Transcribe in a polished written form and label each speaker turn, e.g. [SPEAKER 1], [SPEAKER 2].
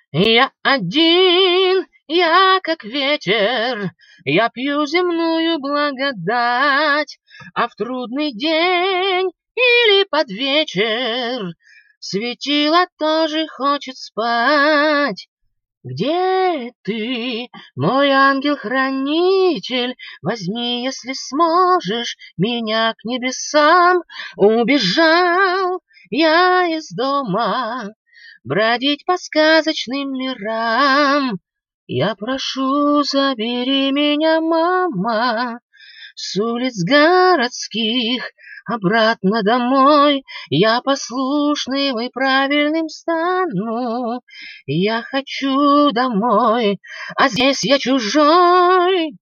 [SPEAKER 1] Я один, я как ветер, я пью земную благодать, а в трудный день или под вечер светило тоже хочет спать. Где ты, мой ангел-хранитель? Возьми, если сможешь, меня к небесам. Убежал я из дома бродить по сказочным мирам. Я прошу, забери меня, мама, с улиц городских обратно домой. Я послушным и правильным стану. Я хочу домой, а здесь я чужой.